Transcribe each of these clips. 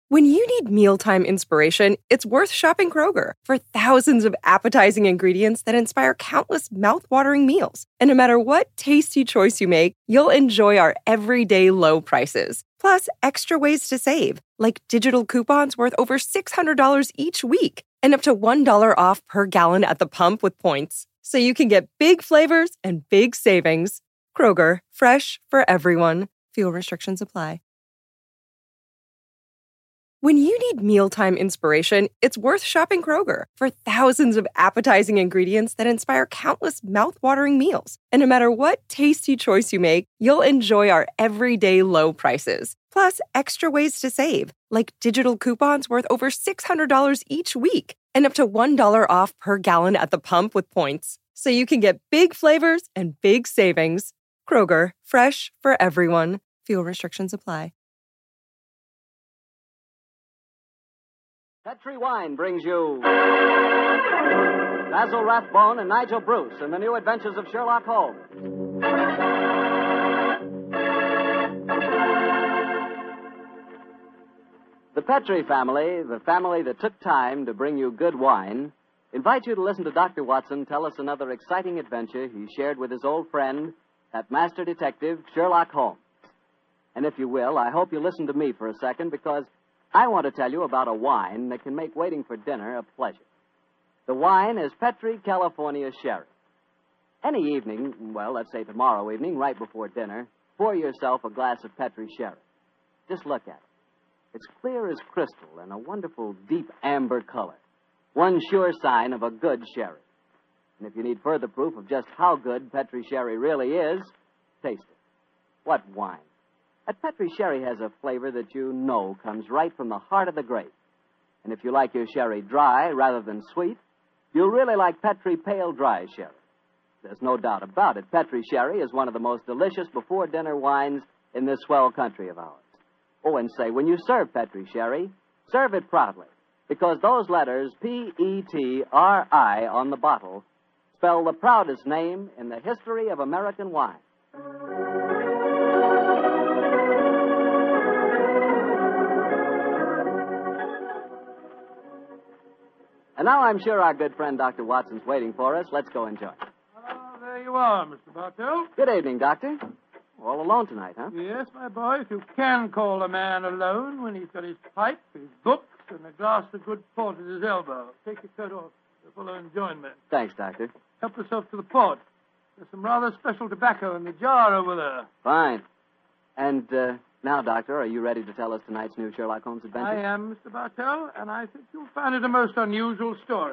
When you need mealtime inspiration, it's worth shopping Kroger for thousands of appetizing ingredients that inspire countless mouth-watering meals. And no matter what tasty choice you make, you'll enjoy our everyday low prices. Plus, extra ways to save, like digital coupons worth over $600 each week and up to $1 off per gallon at the pump with points. So you can get big flavors and big savings. Kroger, fresh for everyone. Fuel restrictions apply. When you need mealtime inspiration, it's worth shopping Kroger for thousands of appetizing ingredients that inspire countless mouth-watering meals. And no matter what tasty choice you make, you'll enjoy our everyday low prices. Plus, extra ways to save, like digital coupons worth over $600 each week and up to $1 off per gallon at the pump with points. So you can get big flavors and big savings. Kroger, fresh for everyone. Fuel restrictions apply. Petri Wine brings you Basil Rathbone and Nigel Bruce in the new adventures of Sherlock Holmes. The Petri family, the family that took time to bring you good wine, invite you to listen to Dr. Watson tell us another exciting adventure he shared with his old friend, that master detective, Sherlock Holmes. And if you will, I hope you listen to me for a second, because I want to tell you about a wine that can make waiting for dinner a pleasure. The wine is Petri California Sherry. Any evening, well, let's say tomorrow evening, right before dinner, pour yourself a glass of Petri Sherry. Just look at it. It's clear as crystal and a wonderful deep amber color. One sure sign of a good sherry. And if you need further proof of just how good Petri Sherry really is, taste it. What wine? That Petri Sherry has a flavor that you know comes right from the heart of the grape. And if you like your sherry dry rather than sweet, you'll really like Petri Pale Dry Sherry. There's no doubt about it. Petri Sherry is one of the most delicious before-dinner wines in this swell country of ours. Oh, and say, when you serve Petri Sherry, serve it proudly, because those letters, P-E-T-R-I, on the bottle, spell the proudest name in the history of American wine. And now I'm sure our good friend Dr. Watson's waiting for us. Let's go and join him. Oh, there you are, Mr. Bartell. Good evening, Doctor. All alone tonight, huh? Yes, my boy, if you can call a man alone when he's got his pipe, his books, and a glass of good port at his elbow. Take your coat off for fuller enjoyment. Thanks, Doctor. Help yourself to the port. There's some rather special tobacco in the jar over there. Fine. And now, Doctor, are you ready to tell us tonight's new Sherlock Holmes adventure? I am, Mr. Bartell, and I think you'll find it a most unusual story.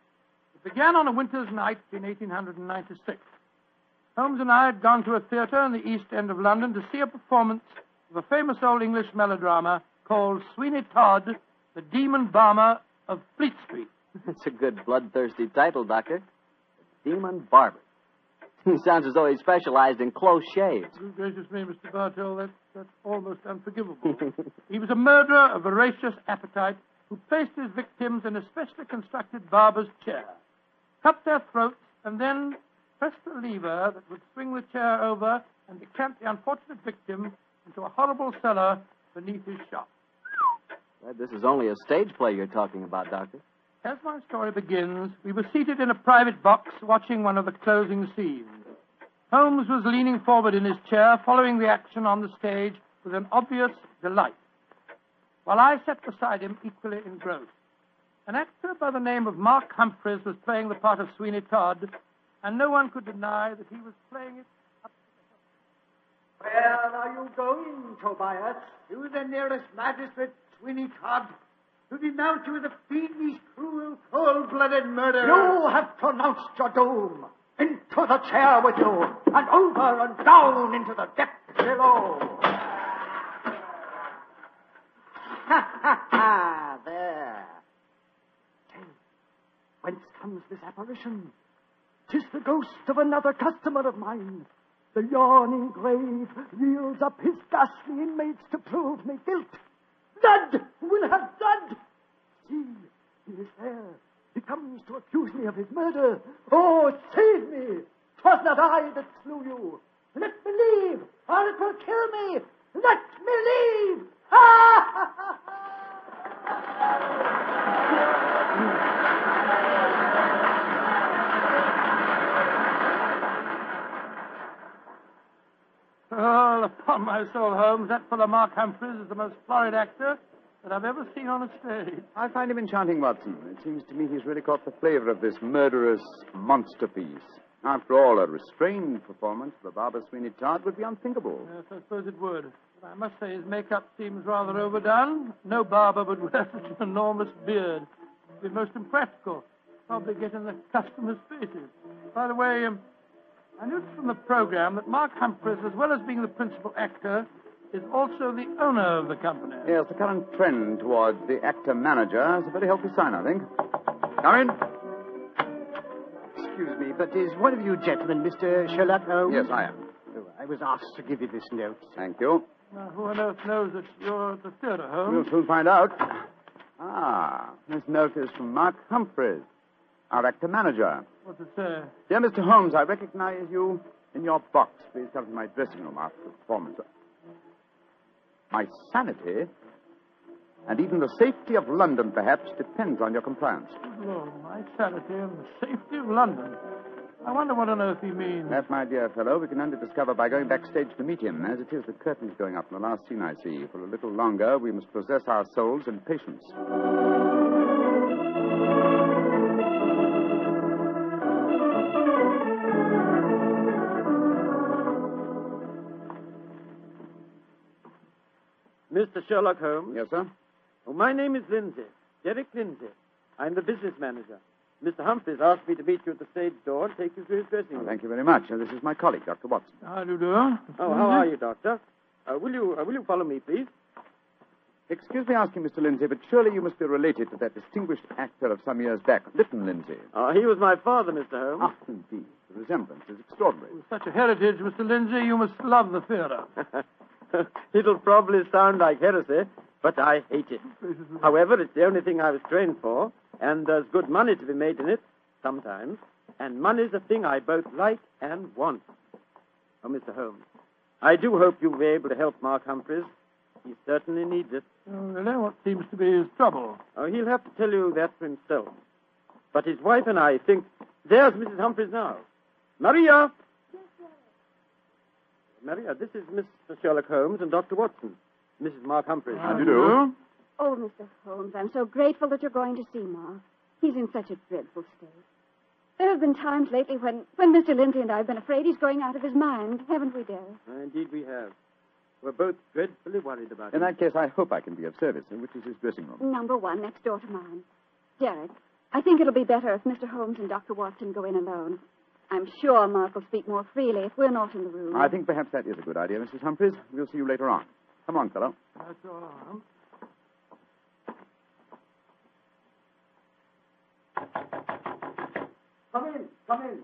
It began on a winter's night in 1896. Holmes and I had gone to a theatre in the East End of London to see a performance of a famous old English melodrama called Sweeney Todd, the Demon Barber of Fleet Street. That's a good bloodthirsty title, Doctor. The Demon Barber. He sounds as though he specialized in close shaves. Good gracious me, Mr. Bartell, that's almost unforgivable. He was a murderer of voracious appetite who placed his victims in a specially constructed barber's chair, cut their throats, and then pressed the lever that would swing the chair over and decamp the unfortunate victim into a horrible cellar beneath his shop. Glad this is only a stage play you're talking about, Doctor. As my story begins, we were seated in a private box watching one of the closing scenes. Holmes was leaning forward in his chair, following the action on the stage with an obvious delight, while I sat beside him equally engrossed. An actor by the name of Mark Humphreys was playing the part of Sweeney Todd, and no one could deny that he was playing it up to the hilt. Where are you going, Tobias? To the nearest magistrate, Sweeney Todd, to denounce you as a fiendish, cruel, cold-blooded murderer. You have pronounced your doom. Into the chair with you, and over and down into the depths below. Ha, ha, ha, there. Say, whence comes this apparition? 'Tis the ghost of another customer of mine. The yawning grave yields up his ghastly inmates to prove me guilt. Blood! We'll have blood! See, he is there. He comes to accuse me of his murder. Oh, save me! 'Twas not I that slew you. Let me leave, or it will kill me. Let me leave! Ha, ha, ha, ha! Upon my soul, Holmes, that fellow Mark Humphreys is the most florid actor that I've ever seen on a stage. I find him enchanting, Watson. It seems to me he's really caught the flavor of this murderous monster piece. After all, a restrained performance of the Barber Sweeney Todd would be unthinkable. Yes, I suppose it would. But I must say his makeup seems rather overdone. No barber would wear such an enormous beard. It would be most impractical. Probably get in the customers' faces. By the way, I noticed from the program that Mark Humphreys, as well as being the principal actor, is also the owner of the company. Yes, the current trend towards the actor-manager is a very healthy sign, I think. Come in. Excuse me, but is one of you gentlemen Mr. Sherlock Holmes? Yes, I am. Oh, I was asked to give you this note. Thank you. Now, who on earth knows that you're at the theater, Holmes? We'll soon find out. This note is from Mark Humphreys, our actor-manager. What's it say? Dear Mr. Holmes, I recognize you in your box. Please come to my dressing room after the performance. My sanity, and even the safety of London, perhaps, depends on your compliance. Good Lord, my sanity and the safety of London. I wonder what on earth he means. That, my dear fellow, we can only discover by going backstage to meet him. As it is, the curtain's going up in the last scene I see. For a little longer, we must possess our souls in patience. Mr. Sherlock Holmes? Yes, sir? Oh, my name is Lindsay. Derek Lindsay. I'm the business manager. Mr. Humphreys asked me to meet you at the stage door and take you to his dressing room. Thank you very much. This is my colleague, Dr. Watson. How do you do? Oh, how are you, Doctor? Will you follow me, please? Excuse me asking, Mr. Lindsay, but surely you must be related to that distinguished actor of some years back, Lytton Lindsay. He was my father, Mr. Holmes. Indeed. The resemblance is extraordinary. With such a heritage, Mr. Lindsay, you must love the theater. It'll probably sound like heresy, but I hate it. However, it's the only thing I was trained for, and there's good money to be made in it, sometimes. And money's a thing I both like and want. Oh, Mr. Holmes, I do hope you'll be able to help Mark Humphreys. He certainly needs it. Oh, really? What seems to be his trouble? Oh, he'll have to tell you that for himself. But his wife and I think... There's Mrs. Humphreys now. Maria! Maria, this is Mr. Sherlock Holmes and Dr. Watson. Mrs. Mark Humphreys. How do you do? Oh, Mr. Holmes, I'm so grateful that you're going to see Mark. He's in such a dreadful state. There have been times lately when Mr. Lindsay and I have been afraid he's going out of his mind, haven't we, Derek? Indeed we have. We're both dreadfully worried about In him. that case, I hope I can be of service. Which is his dressing room? Number 1, next door to mine. Derek, I think it'll be better if Mr. Holmes and Dr. Watson go in alone. I'm sure Mark will speak more freely if we're not in the room. I think perhaps that is a good idea, Mrs. Humphreys. We'll see you later on. Come on, fellow. That's all. Come in, come in.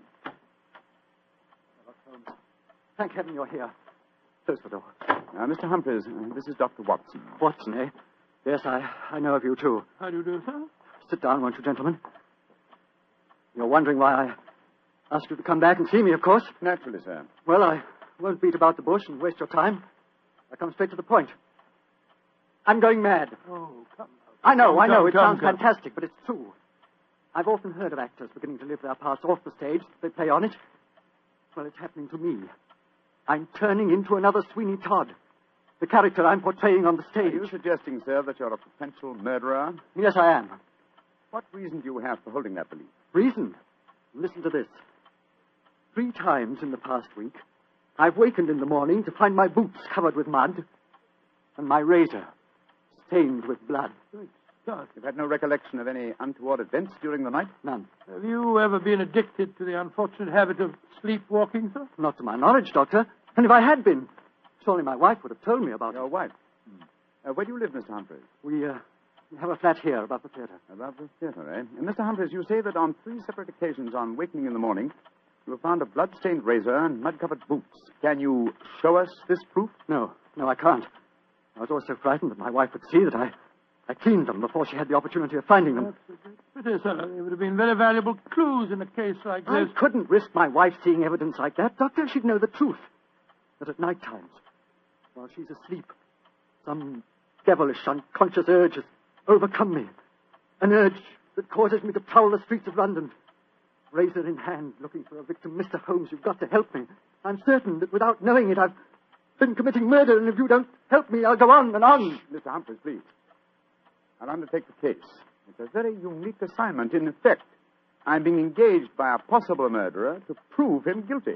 Thank heaven you're here. Close the door. Mr. Humphreys, this is Dr. Watson. Watson, eh? Yes, I know of you, too. How do you do, sir? Sit down, won't you, gentlemen? You're wondering why I asked you to come back and see me, of course. Naturally, sir. Well, I won't beat about the bush and waste your time. I come straight to the point. I'm going mad. Oh, come. I know. It sounds come. fantastic, but it's true. I've often heard of actors beginning to live their parts off the stage. They play on it. Well, it's happening to me. I'm turning into another Sweeney Todd. The character I'm portraying on the Are stage. you suggesting, sir, that you're a potential murderer? Yes, I am. What reason do you have for holding that belief? Reason? Listen to this. 3 times in the past week, I've wakened in the morning to find my boots covered with mud and my razor stained with blood. God. You've had no recollection of any untoward events during the night? None. Have you ever been addicted to the unfortunate habit of sleepwalking, sir? Not to my knowledge, Doctor. And if I had been, surely my wife would have told me about Your it. wife? Where do you live, Mr. Humphreys? We have a flat here above the theater. Above the theater, eh? And Mr. Humphreys, you say that on 3 separate occasions on wakening in the morning, you have found a blood-stained razor and mud-covered boots. Can you show us this proof? No, I can't. I was always so frightened that my wife would see that I cleaned them before she had the opportunity of finding them. It is, sir. They would have been very valuable clues in a case like I this. couldn't risk my wife seeing evidence like that, Doctor. She'd know the truth. That at night times, while she's asleep, some devilish, unconscious urge has overcome me. An urge that causes me to prowl the streets of London. Razor in hand, looking for a victim. Mr. Holmes, you've got to help me. I'm certain that without knowing it, I've been committing murder, and if you don't help me, I'll go on and on. Mr. Humphreys, please. I'll undertake the case. It's a very unique assignment. In effect, I'm being engaged by a possible murderer to prove him guilty.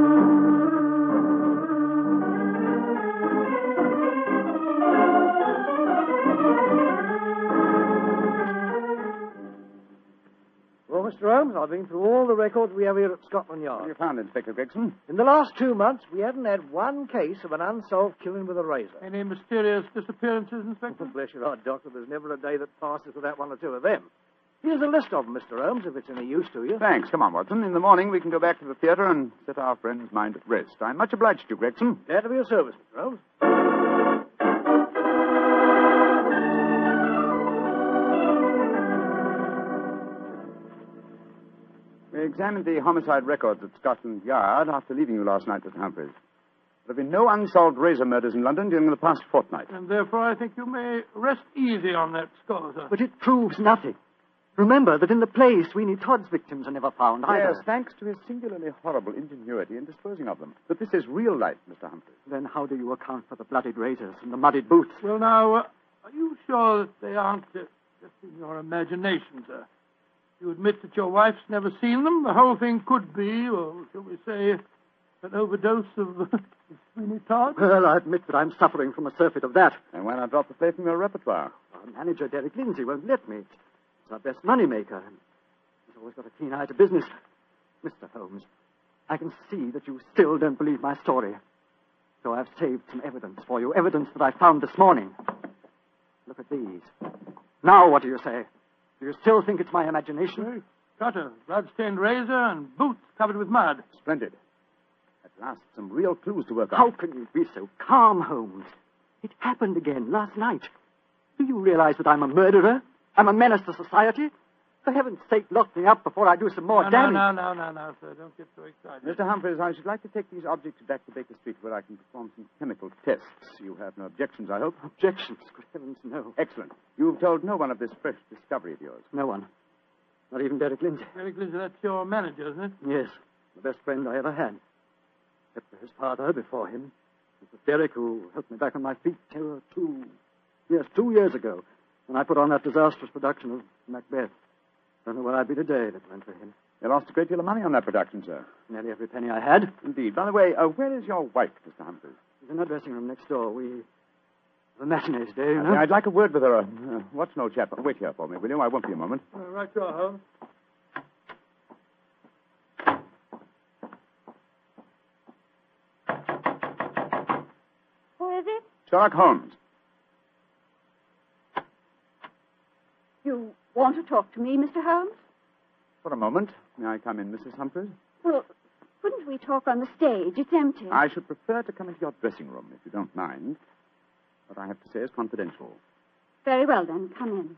Well, Mr. Holmes, I've been through all the records we have here at Scotland What have Yard. you found, Inspector Gregson? In the last 2 months, we haven't had one case of an unsolved killing with a razor. Any mysterious disappearances, Inspector? Bless your heart, Doctor, there's never a day that passes without one or two of them. Here's a list of them, Mr. Holmes, if it's any use to you. Thanks. Come on, Watson. In the morning, we can go back to the theater and set our friend's mind at rest. I'm much obliged to you, Gregson. Glad to be of service, Mr. Holmes. We examined the homicide records at Scotland Yard after leaving you last night, Mr. Humphreys. There have been no unsolved razor murders in London during the past fortnight. And therefore, I think you may rest easy on that score, sir. But it proves nothing. Remember that in the play, Sweeney Todd's victims are never found either. Yes, thanks to his singularly horrible ingenuity in disposing of them. But this is real life, Mr. Humphreys. Then how do you account for the bloodied razors and the muddied boots? Well, now, are you sure that they aren't just in your imagination, sir? You admit that your wife's never seen them? The whole thing could be, or shall we say, an overdose of Sweeney Todd? Well, I admit that I'm suffering from a surfeit of that. And why not drop the play from your repertoire? Our manager, Derek Lindsay, won't let me. He's our best moneymaker. He's always got a keen eye to business. Mr. Holmes, I can see that you still don't believe my story. So I've saved some evidence for you, evidence that I found this morning. Look at these. Now what do you say? Do you still think it's my imagination? Cutter, blood-stained razor, and boots covered with mud. Splendid. At last, some real clues to work How out. can you be so calm, Holmes? It happened again last night. Do you realize that I'm a murderer? I'm a menace to society? For heaven's sake, lock me up before I do some more damage. No, sir. Don't get so excited. Mr. Humphreys, I should like to take these objects back to Baker Street where I can perform some chemical tests. You have no objections, I hope? Objections? Good heavens, no. Excellent. You've told no one of this fresh discovery of yours. No one. Not even Derek Lindsay. Derek Lindsay, that's your manager, isn't it? Yes, the best friend I ever had. Except for his father before him. It was Derek who helped me back on my feet 2 years ago, when I put on that disastrous production of Macbeth. Don't know where I'd be today if it weren't for him. You lost a great deal of money on that production, sir. Nearly every penny I had. Indeed. By the way, where is your wife, Mr. Humphreys? She's in her dressing room next door. We have a matinee today, you know. I'd like a word with her. Watson, old chap. Wait here for me, will you? I won't be a moment. Right you are, Holmes. Who is it? Sherlock Holmes. You want to talk to me, Mr. Holmes? For a moment. May I come in, Mrs. Humphreys? Well, couldn't we talk on the stage? It's empty. I should prefer to come into your dressing room, if you don't mind. What I have to say is confidential. Very well, then. Come in.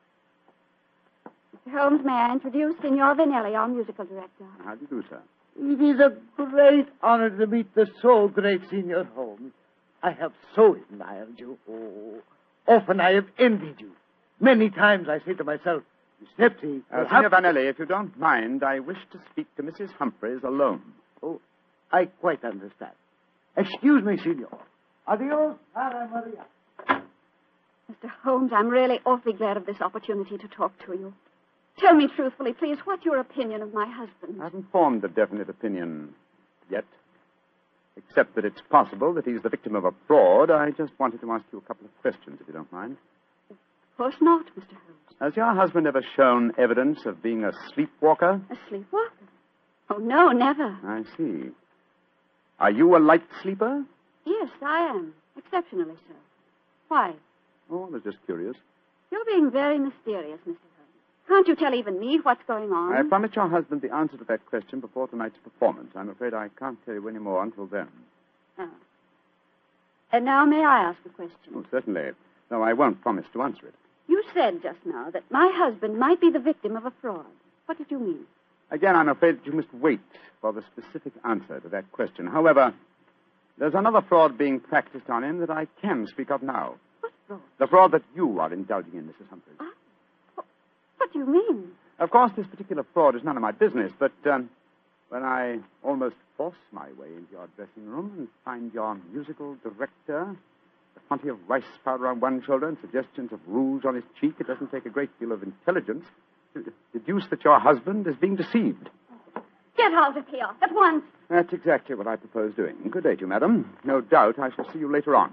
Mr. Holmes, may I introduce Signor Vanelli, our musical director? How do you do, sir? It is a great honor to meet the so great Senior Holmes. I have so admired you. Oh, often I have envied you. Many times I say to myself, Snipsy, Signor Vanelli, if you don't mind, I wish to speak to Mrs. Humphreys alone. Oh, I quite understand. Excuse me, Signor. Adios, Sara Maria. Mr. Holmes, I'm really awfully glad of this opportunity to talk to you. Tell me truthfully, please, what's your opinion of my husband? I haven't formed a definite opinion yet. Except that it's possible that he's the victim of a fraud. I just wanted to ask you a couple of questions, if you don't mind. Of course not, Mr. Holmes. Has your husband ever shown evidence of being a sleepwalker? A sleepwalker? Oh, no, never. I see. Are you a light sleeper? Yes, I am. Exceptionally so. Why? Oh, I was just curious. You're being very mysterious, Mr. Holmes. Can't you tell even me what's going on? I promised your husband the answer to that question before tonight's performance. I'm afraid I can't tell you any more until then. Oh. And now may I ask a question? Oh, certainly. No, I won't promise to answer it. You said just now that my husband might be the victim of a fraud. What did you mean? Again, I'm afraid that you must wait for the specific answer to that question. However, there's another fraud being practiced on him that I can speak of now. What fraud? The fraud that you are indulging in, Mrs. Humphreys. What do you mean? Of course, this particular fraud is none of my business, but when I almost force my way into your dressing room and find your musical director, a quantity of rice powder on one shoulder and suggestions of rouge on his cheek, it doesn't take a great deal of intelligence to deduce that your husband is being deceived. Get out of here at once. That's exactly what I propose doing. Good day to you, madam. No doubt I shall see you later on.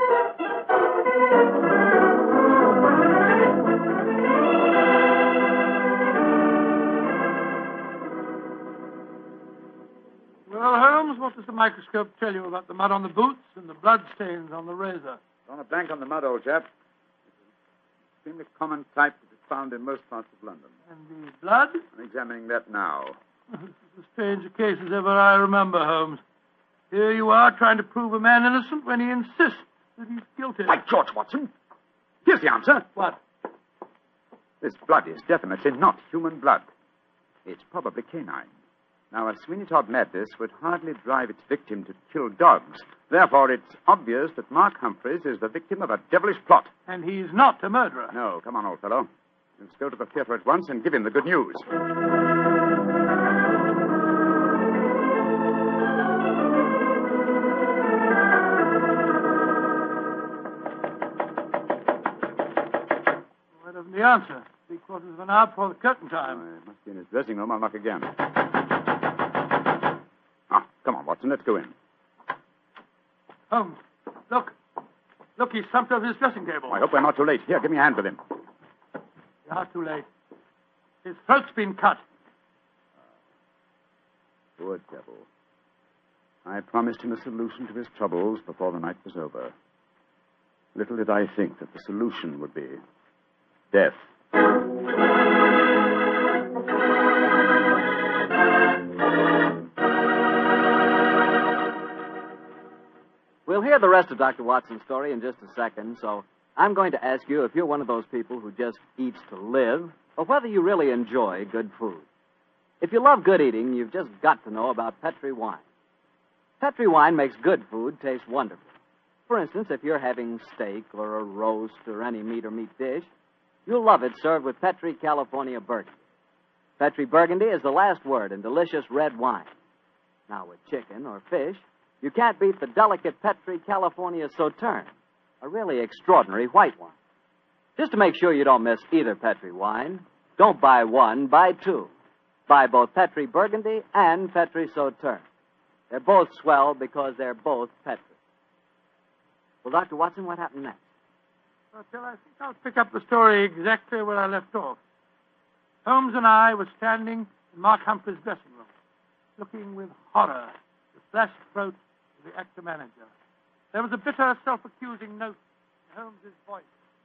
Well, Holmes, what does the microscope tell you about the mud on the boots and the blood stains on the razor? On a blank on the mud, old chap. It's an extremely common type that is found in most parts of London. And the blood? I'm examining that now. This is as strange a case as ever I remember, Holmes. Here you are trying to prove a man innocent when he insists that he's guilty. By George, Watson. Here's the answer. What? This blood is definitely not human blood. It's probably canine. Now, a Sweeney Todd madness would hardly drive its victim to kill dogs. Therefore, it's obvious that Mark Humphreys is the victim of a devilish plot. And he's not a murderer. No, come on, old fellow. Let's go to the theater at once and give him the good news. Where doesn't he answer? 3/4 of an hour before the curtain time. It must be in his dressing room. I'll knock again. Come on, Watson, let's go in. Holmes, look. Look, he's slumped over his dressing table. I hope we're not too late. Here, give me a hand with him. You are too late. His throat's been cut. Poor devil. I promised him a solution to his troubles before the night was over. Little did I think that the solution would be death. We'll hear the rest of Dr. Watson's story in just a second, so I'm going to ask you if you're one of those people who just eats to live, or whether you really enjoy good food. If you love good eating, you've just got to know about Petri wine. Petri wine makes good food taste wonderful. For instance, if you're having steak or a roast or any meat or meat dish, you'll love it served with Petri California Burgundy. Petri Burgundy is the last word in delicious red wine. Now, with chicken or fish, you can't beat the delicate Petri California Sauterne, a really extraordinary white wine. Just to make sure you don't miss either Petri wine, don't buy one, buy two. Buy both Petri Burgundy and Petri Sauterne. They're both swell because they're both Petri. Well, Dr. Watson, what happened next? Well, Phil, I think I'll pick up the story exactly where I left off. Holmes and I were standing in Mark Humphrey's dressing room, looking with horror at the flashed throat of the actor manager. There was a bitter, self-accusing note in Holmes's voice.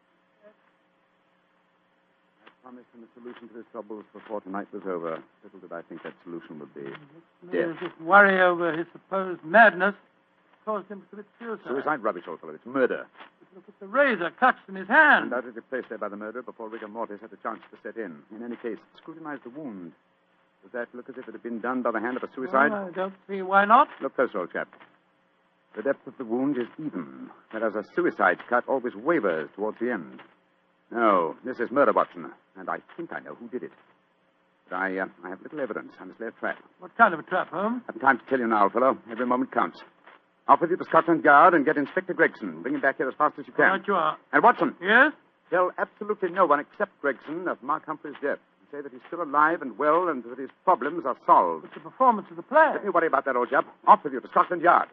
I promised him a solution to his troubles before tonight was over. Little did I think that solution would be death. His worry over his supposed madness caused him to commit suicide. Suicide? Rubbish, old fellow. It's murder. Look at the razor clutched in his hand. Undoubtedly placed there by the murderer before rigor mortis had a chance to set in. In any case, scrutinize the wound. Does that look as if it had been done by the hand of a suicide? Well, I don't see why not. Look closer, old chap. The depth of the wound is even, whereas a suicide cut always wavers towards the end. No, this is murder, Watson, and I think I know who did it. But I have little evidence. I must lay a trap. What kind of a trap, Holmes? I haven't time to tell you now, fellow. Every moment counts. Off with you to Scotland Yard and get Inspector Gregson. Bring him back here as fast as you can. Right you are. And Watson. Yes? Tell absolutely no one except Gregson of Mark Humphrey's death. Say that he's still alive and well and that his problems are solved. It's the performance of the play. Let me worry about that, old chap. Off with you to Scotland Yard.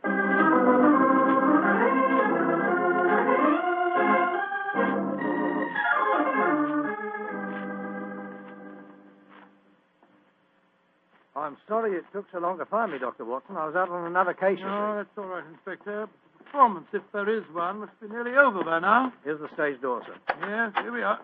I'm sorry it took so long to find me, Dr. Watson. I was out on another case. No, that's all right, Inspector. But the performance, if there is one, must be nearly over by now. Here's the stage door, sir. Yes, here we are.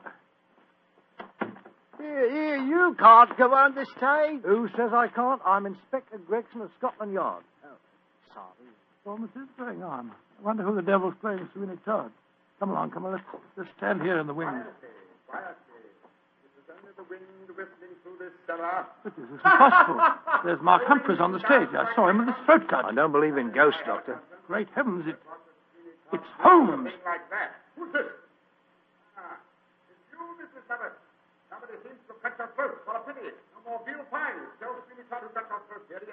Here, you can't go on the stage. Who says I can't? I'm Inspector Gregson of Scotland Yard. Oh, sorry. Performance is going on. I wonder who the devil's playing Sweeney Todd. Come along, let's stand here in the wings. Quietly. It is only the wind whistling through this cellar. But this is impossible. There's Mark Humphreys on the stage. I saw him with his throat cut. I don't believe in ghosts, Doctor. Great heavens, it's Holmes. Something like that. Who's this? It's you, Mrs. Lovett. Somebody seems to have cut your throat. What a pity. No more veal pies. Tell Sweeney Todd who cut your throat. Here he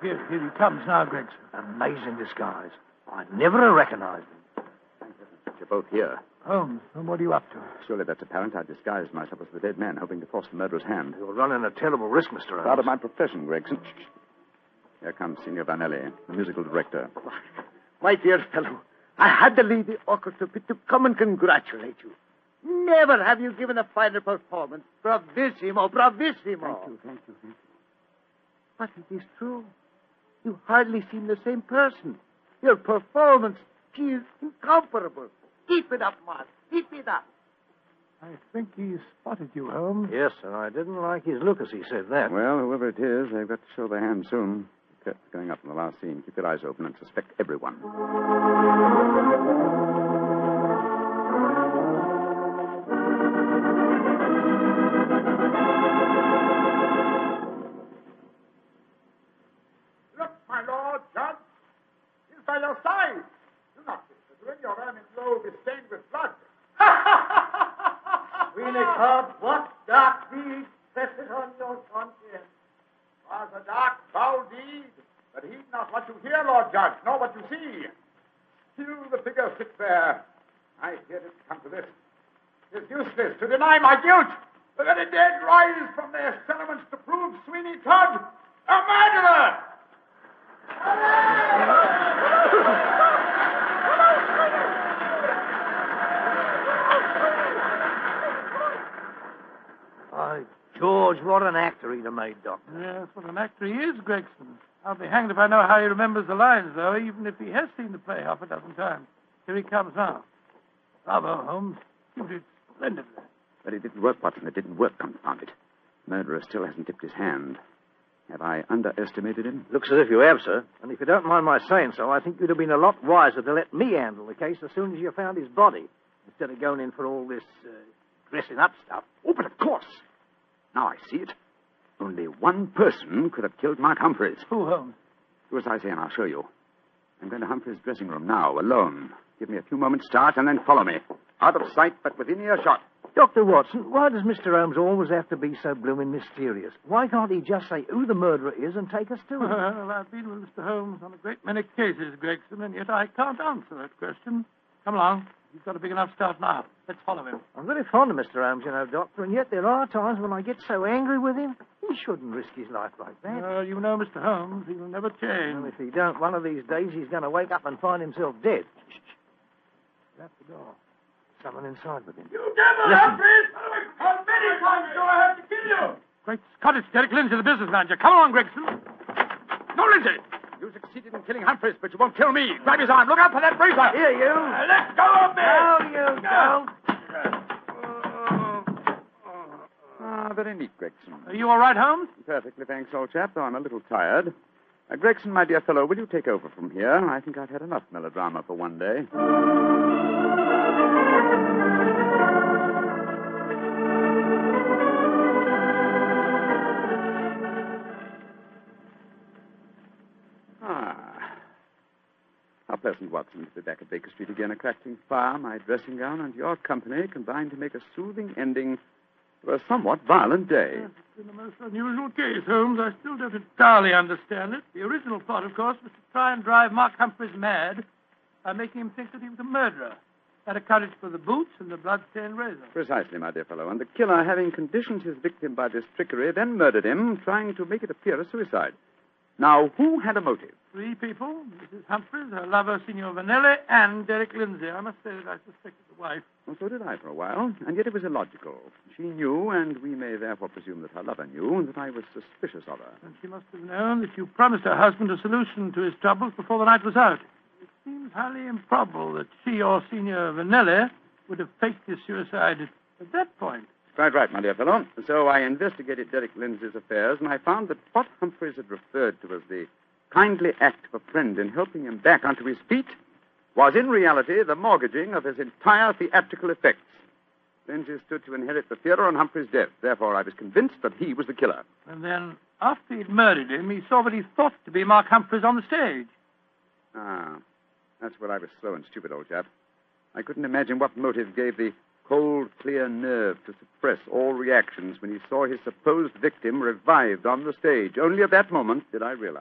Here he comes now, Gregson. Amazing disguise. I'd never have recognized him. You're both here. Holmes, what are you up to? Surely that's apparent. I disguised myself as the dead man, hoping to force the murderer's hand. You're running a terrible risk, Mr. Holmes. Part of my profession, Gregson. Here comes Signor Vanelli, the musical director. My dear fellow, I had to leave the orchestra pit to come and congratulate you. Never have you given a finer performance. Bravissimo, bravissimo. Thank you. But it is true. You hardly seem the same person. Your performance is incomparable. Keep it up, Mark. Keep it up. I think he spotted you, Holmes. Yes, sir. I didn't like his look as he said that. Well, whoever it is, they've got to show their hand soon. The curtain's going up in the last scene. Keep your eyes open and suspect everyone. Look, my lord, judge. He's by your side. Do not disappear. Your ermine robe is stained with blood. Winnicott, what dark deed presses on your conscience? Was a dark, foul deed, but heed not what you hear, Lord Judge, nor what you see. Still the figure sits there. I hear it come to this. It is useless to deny my guilt. The very dead rise from their settlements to prove Sweeney Todd a murderer. By George, what an actor he'd have made, Doctor. Yes, what an actor he is, Gregson. I'll be hanged if I know how he remembers the lines, though, even if he has seen the play half a dozen times. Here he comes now. Bravo, Holmes. You did splendidly. But it didn't work, Watson. It didn't work, confound it. Murderer still hasn't dipped his hand. Have I underestimated him? Looks as if you have, sir. And if you don't mind my saying so, I think you'd have been a lot wiser to let me handle the case as soon as you found his body, instead of going in for all this dressing up stuff. Oh, but of course. Now I see it. Only one person could have killed Mark Humphreys. Who, Holmes? Do as I say, and I'll show you. I'm going to Humphreys' dressing room now, alone. Give me a few moments' start, and then follow me. Out of sight, but within earshot. Dr. Watson, why does Mr. Holmes always have to be so blooming mysterious? Why can't he just say who the murderer is and take us to him? Well, I've been with Mr. Holmes on a great many cases, Gregson, and yet I can't answer that question. Come along. He's got a big enough start now. Let's follow him. I'm very fond of Mr. Holmes, you know, Doctor, and yet there are times when I get so angry with him. He shouldn't risk his life like that. You know Mr. Holmes. He'll never change. Well, if he don't, one of these days he's going to wake up and find himself dead. Shut the door. Someone inside with him. You devil, Humphreys! How many times do I have to kill you? Great Scott, it's Derek Lindsay, the business manager. Come along, Gregson. No, Lindsay! You succeeded in killing Humphreys, but you won't kill me. Grab his arm. Look out for that razor. Here, you. Let go of me! No, you don't. Very neat, Gregson. Are you all right, Holmes? Perfectly, thanks, old chap, though I'm a little tired. Gregson, my dear fellow, will you take over from here? I think I've had enough melodrama for one day. How pleasant, Watson, to be back at Baker Street again, a crackling fire, my dressing gown, and your company combined to make a soothing ending to a somewhat violent day. Yes, it's been a most unusual case, Holmes. I still don't entirely understand it. The original plot, of course, was to try and drive Mark Humphreys mad by making him think that he was a murderer. That accounted for the boots and the blood-stained razor. Precisely, my dear fellow. And the killer, having conditioned his victim by this trickery, then murdered him, trying to make it appear a suicide. Now, who had a motive? 3 people. Mrs. Humphreys, her lover, Signor Vanelli, and Derek Lindsay. I must say that I suspected the wife. Well, so did I for a while, and yet it was illogical. She knew, and we may therefore presume that her lover knew, that I was suspicious of her. And she must have known that you promised her husband a solution to his troubles before the night was out. It seems highly improbable that she or Signor Vanelli would have faked his suicide at that point. Quite right, my dear fellow. So I investigated Derek Lindsay's affairs, and I found that what Humphreys had referred to as the kindly act of a friend in helping him back onto his feet was in reality the mortgaging of his entire theatrical effects. Lindsay stood to inherit the theater on Humphrey's death. Therefore, I was convinced that he was the killer. And then, after he'd murdered him, he saw what he thought to be Mark Humphreys on the stage. Ah, that's where I was slow and stupid, old chap. I couldn't imagine what motive gave the cold, clear nerve to suppress all reactions when he saw his supposed victim revived on the stage. Only at that moment did I realize.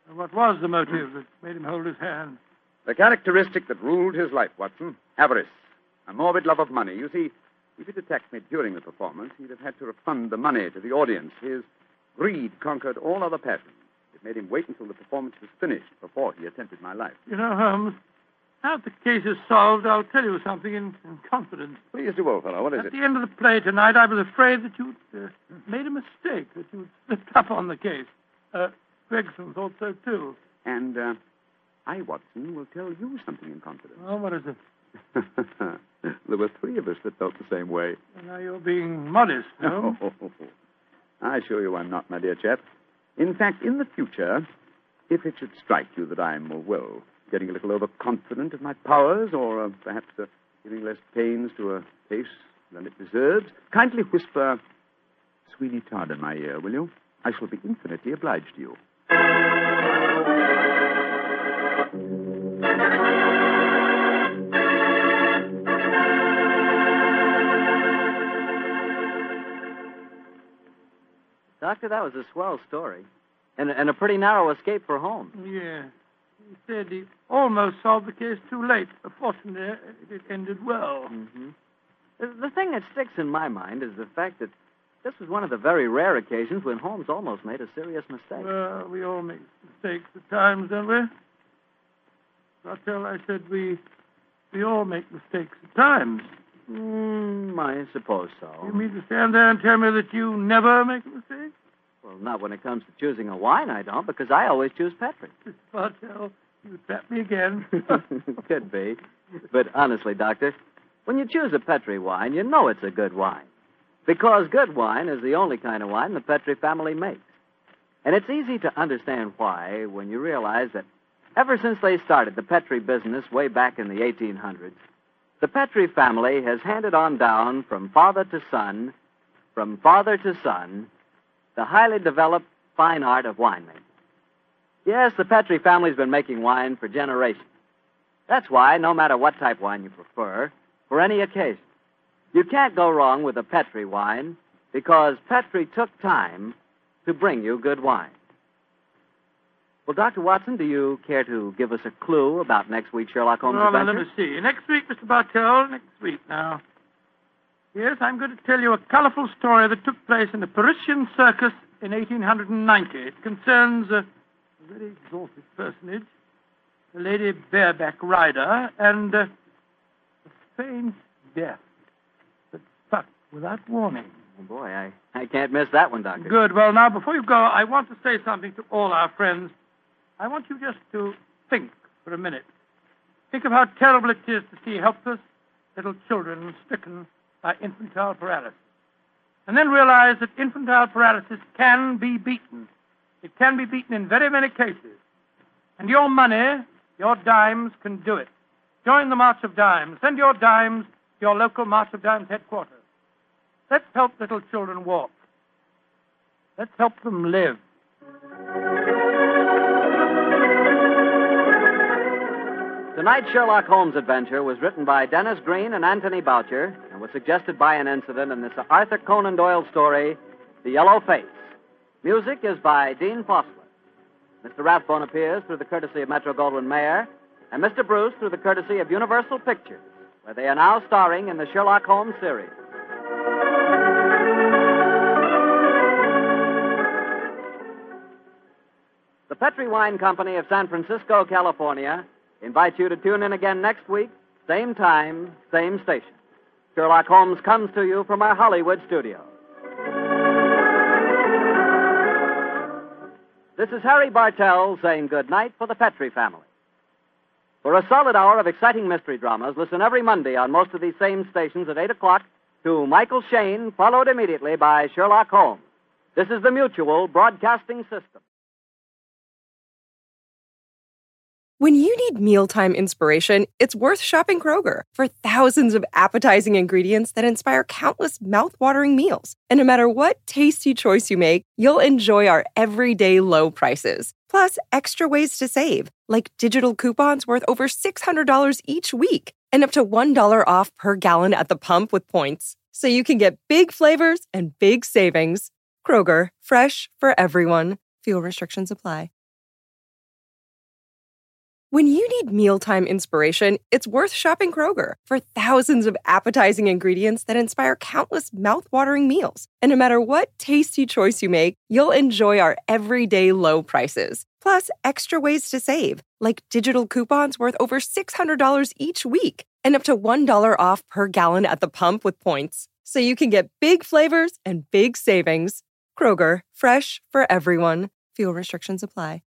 What was the motive that made him hold his hand? The characteristic that ruled his life, Watson. Avarice. A morbid love of money. You see, if he'd attacked me during the performance, he'd have had to refund the money to the audience. His greed conquered all other passions. It made him wait until the performance was finished before he attempted my life. You know, Holmes, now that the case is solved, I'll tell you something in confidence. Please do, old fellow. What is At it? the end of the play tonight, I was afraid that you'd made a mistake, that you'd slipped up on the case. Gregson thought so, too. And I, Watson, will tell you something in confidence. Oh, what is it? There were 3 of us that felt the same way. Well, now you're being modest, Holmes. I assure you I'm not, my dear chap. In fact, in the future, if it should strike you that I'm, getting a little overconfident of my powers, or perhaps giving less pains to a case than it deserves, kindly whisper Sweeney Todd in my ear, will you? I shall be infinitely obliged to you. Doctor, that was a swell story. And a pretty narrow escape for Holmes. Yeah. He said he almost solved the case too late. Fortunately, it ended well. Mm-hmm. The thing that sticks in my mind is the fact that this was one of the very rare occasions when Holmes almost made a serious mistake. Well, we all make mistakes at times, don't we? Bartell, I said we all make mistakes at times. I suppose so. You mean to stand there and tell me that you never make a mistake? Well, not when it comes to choosing a wine, I don't, because I always choose Petri. Bartell, you trap me again. Could be. But honestly, Doctor, when you choose a Petri wine, you know it's a good wine. Because good wine is the only kind of wine the Petri family makes. And it's easy to understand why when you realize that ever since they started the Petri business way back in the 1800s, the Petri family has handed on down from father to son, the highly developed fine art of winemaking. Yes, the Petri family's been making wine for generations. That's why, no matter what type wine you prefer, for any occasion, you can't go wrong with a Petri wine because Petri took time to bring you good wine. Well, Dr. Watson, do you care to give us a clue about next week's Sherlock Holmes adventure? Let me see. Next week, Mr. Bartell, next week now. Yes, I'm going to tell you a colorful story that took place in the Parisian circus in 1890. It concerns a very exalted personage, a lady bareback rider, and a strange death that struck without warning. Oh, boy, I can't miss that one, Doctor. Good. Well, now, before you go, I want to say something to all our friends. I want you just to think for a minute. Think of how terrible it is to see helpless little children stricken by infantile paralysis. And then realize that infantile paralysis can be beaten. It can be beaten in very many cases. And your money, your dimes, can do it. Join the March of Dimes. Send your dimes to your local March of Dimes headquarters. Let's help little children walk. Let's help them live. Tonight's Sherlock Holmes adventure was written by Dennis Green and Anthony Boucher and was suggested by an incident in this Arthur Conan Doyle story, The Yellow Face. Music is by Dean Fossler. Mr. Rathbone appears through the courtesy of Metro-Goldwyn-Mayer, and Mr. Bruce through the courtesy of Universal Pictures, where they are now starring in the Sherlock Holmes series. The Petri Wine Company of San Francisco, California, invites you to tune in again next week, same time, same station. Sherlock Holmes comes to you from our Hollywood studio. This is Harry Bartell saying good night for the Petri family. For a solid hour of exciting mystery dramas, listen every Monday on most of these same stations at 8 o'clock to Michael Shayne, followed immediately by Sherlock Holmes. This is the Mutual Broadcasting System. When you need mealtime inspiration, it's worth shopping Kroger for thousands of appetizing ingredients that inspire countless mouth-watering meals. And no matter what tasty choice you make, you'll enjoy our everyday low prices. Plus, extra ways to save, like digital coupons worth over $600 each week and up to $1 off per gallon at the pump with points. So you can get big flavors and big savings. Kroger, fresh for everyone. Fuel restrictions apply. When you need mealtime inspiration, it's worth shopping Kroger for thousands of appetizing ingredients that inspire countless mouth-watering meals. And no matter what tasty choice you make, you'll enjoy our everyday low prices. Plus, extra ways to save, like digital coupons worth over $600 each week and up to $1 off per gallon at the pump with points. So you can get big flavors and big savings. Kroger, fresh for everyone. Fuel restrictions apply.